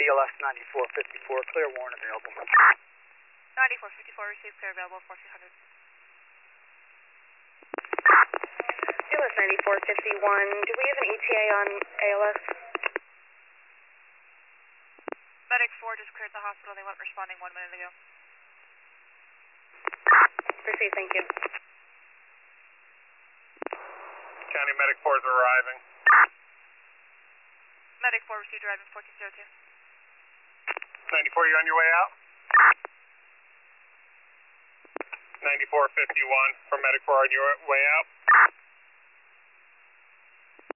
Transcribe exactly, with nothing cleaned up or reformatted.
A L S ninety-four fifty-four, clear warrant available. ninety-four fifty-four, received, clear available, fourteen hundred. A L S ninety-four fifty-one, do we have an E T A on A L S? Medic four just cleared the hospital. They weren't responding one minute ago. Received, thank you. County Medic four is arriving. Medic four received, arriving fourteen oh two. ninety-four, you on your way out? ninety-four fifty-one from Medic four on your way out.